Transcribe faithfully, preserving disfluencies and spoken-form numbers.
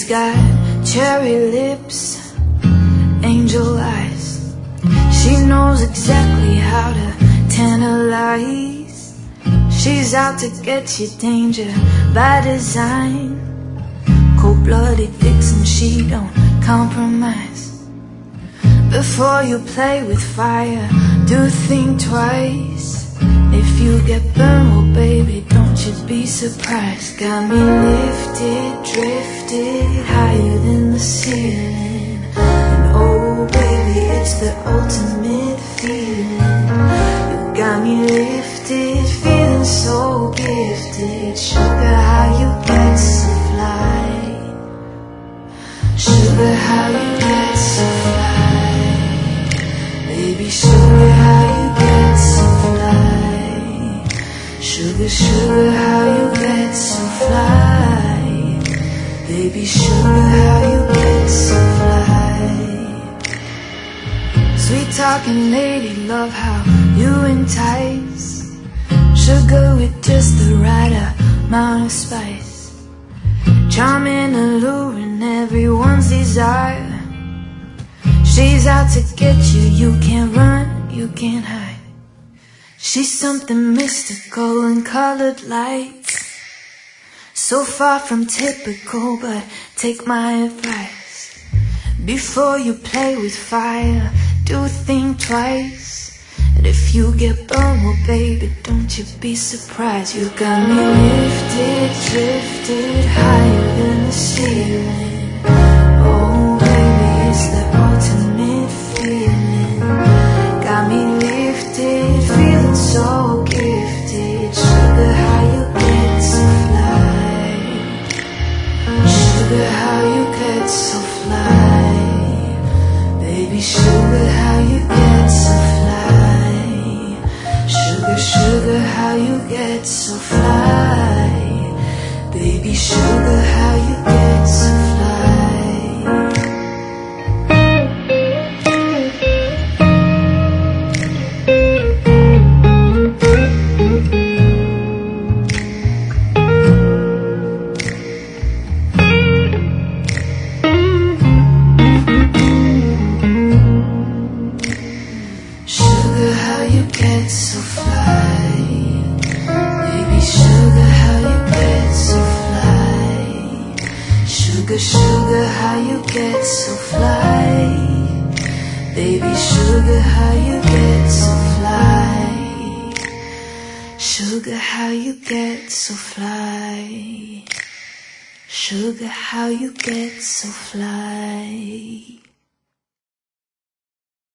got cherry lips, angel eyes. She knows exactly how to tantalize. She's out to get you, danger by design. Cold-blooded vixen, she don't compromise. Before you play with fire, do think twice. If you get burned, well baby, don't you be surprised. Got me lifted, drifted, higher than the ceiling. And oh baby, it's the ultimate feeling. You got me lifted, feeling so gifted. Sugar, how you get so fly. Sugar, how you get so fly. Baby, sugar, how you get so fly. Sugar, sugar, how you get so fly. Baby, sugar, how you get so fly. Sweet talking lady, love how you entice. Sugar with just the right amount of spice. Charming, alluring, everyone's desire. She's out to get you, you can't run, you can't hide. She's something mystical in colored lights. So far from typical, but take my advice. Before you play with fire, do think twice. And if you get burned, well baby, don't you be surprised. You got me lifted, drifted, higher than the ceiling. Oh baby, it's the ultimate feeling. Got me lifted, feeling so gifted. Sugar, how you get so fly. Sugar, how you get so fly. Baby, sugar, how you get so fly. Sugar, sugar, how you get so fly. Baby, sugar, how you get so fly. Sugar, how you get so fly. Baby, sugar, how you get so fly. Sugar, sugar, how you get so fly. Baby, sugar, how you get so fly. Sugar, how you get so fly. Sugar, how you get so fly.